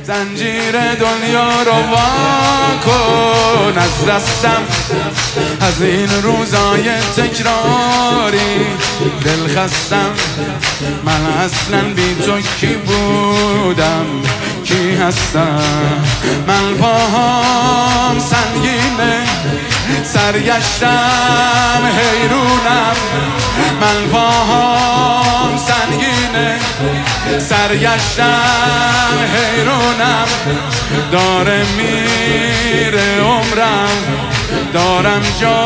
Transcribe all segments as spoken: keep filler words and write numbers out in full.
زنجیر دنیا رو واکن از دستم، از این روزای تکراری دل خستم. من اصلا بی تو کی بودم کی هستم؟ من پاهام سنگینه سرگشتم حیرونم. من پاهام سنگینه سرگشتم حیرونم. داره میره عمرم دارم جا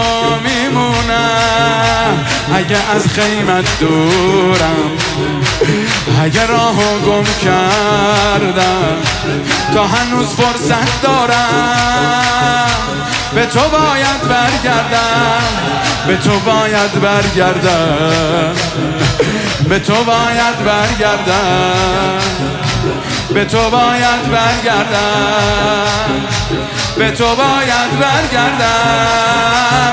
میمونم. اگه از خیمت دورم اگه راهو گم کردم تا هنوز فرصت دارم. به تو باید برگردم به تو باید برگردم به تو باید برگردم به تو باید برگردم به تو باید برگردم.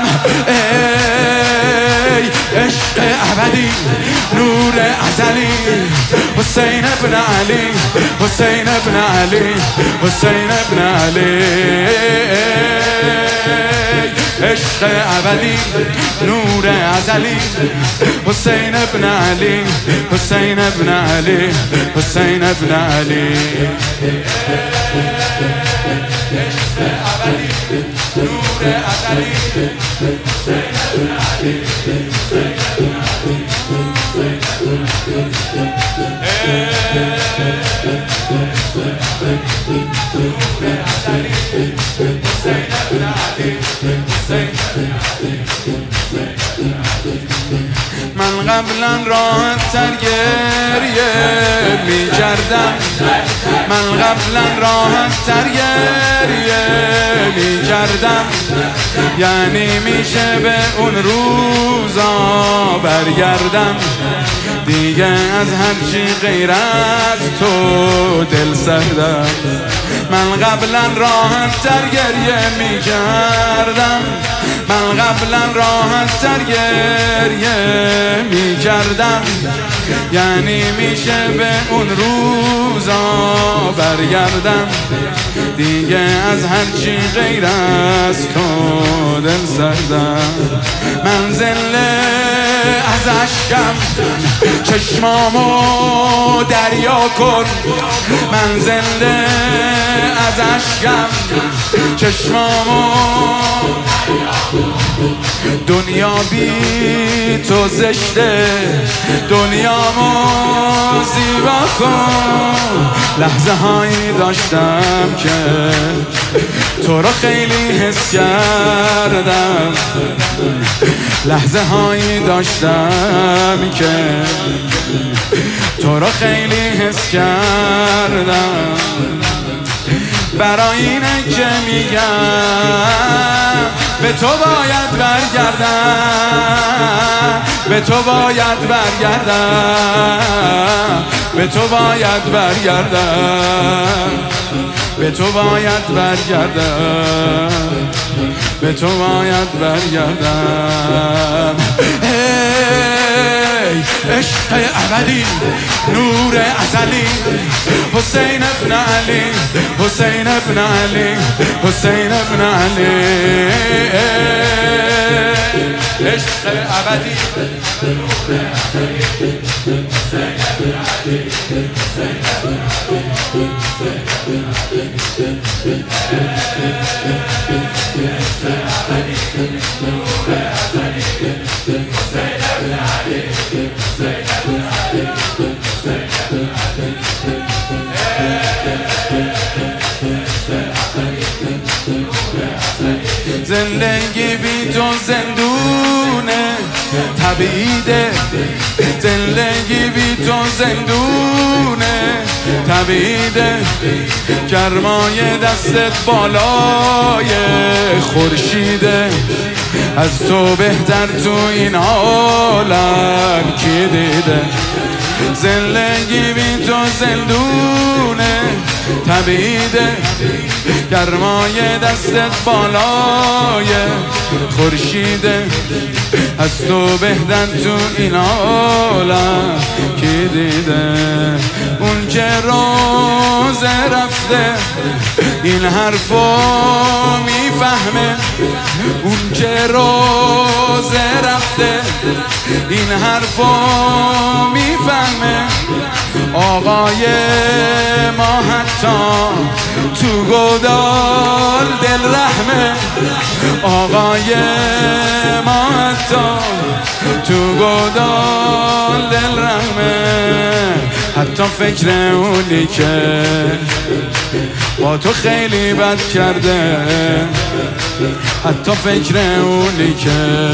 ای عشق ابدی نور ازلی حسین ابن علی حسین ابن علی حسین ابن علی. عشق ابدی نور ازلی حسین ابن علی حسین ابن علی حسین ابن علی. عشق ابدی نور ازلی حسین ابن علی حسین ابن علی حسین ابن من قبلا راحت تر گریه می کردم. من قبلا راحت تر گریه می کردم. یعنی میشه به اون روزا برگردم دیگه از هرچی غیر از تو دل سردم. من قبلا راحت تر گریه می کردم. من قبلا راحت تر گریه می کردم. یعنی میشه به اون روزا برگردم دیگه از هرچی غیر از تو دل سردم. من زله از اشکم چشمامو دریا کن. من زله از اشکم چشمامو دنیا بی تو زشته دنیامو زیبا کن. لحظه هایی داشتم که تو رو خیلی حس کردم. لحظه هایی داشتم که تو رو خیلی حس کردم. برای اینه که میگم به تو باید برگردم به تو باید برگردم به تو باید برگردم به تو باید برگردم به تو باید برگردم. ای عشق ابدی نور ازلی حسین ابن علی حسین ابن علی حسین ابن علی. عشق ابدی نور ازلی حسین ابن علی حسین ابن علی حسین ابن علی. عشق ابدی نور ازلی حسین ابن علی حسین ابن علی حسین ابن علی. زندگی بی تو زندونه طبیعیده. زندگی بی تو زندونه طبیعیده. گرمای دستت بالای خورشیده. از تو بهتر تو این عالم کی دیده؟ زندگی بی تو زندونه تبعیده گرمای دستت بالای خورشیده از تو بهتر تو این عالم کی دیده اون که روزه رفته این حرفو میفهمه اون که روزه رفته این حرفو میفهمه آقای ما حتی تو گودال دل رحمه آقای ما حتی تو گودال دل رحمه حتی فکر اونی که با تو خیلی بد کرده حتی فکر اونی که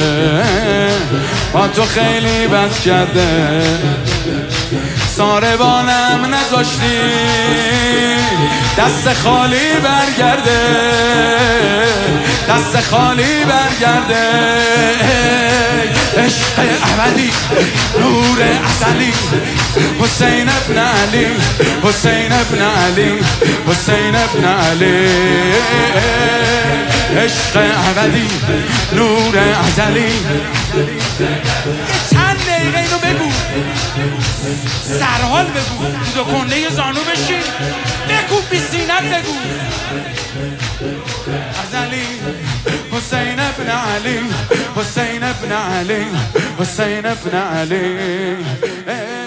با تو خیلی بد کرده ساربانم نذاشتی دست خالی برگرده دست خالی برگرده عشق ابدی نور ازلی حسین ابن علی حسین ابن علی حسین ابن علی عشق ابدی نور ازلی چند دقیقه اینو بگو سرحال بگو دو کنده زانو بشین بگو بی سینت بگو ازلی حسین ابن علی حسین ابن علی حسین ابن علی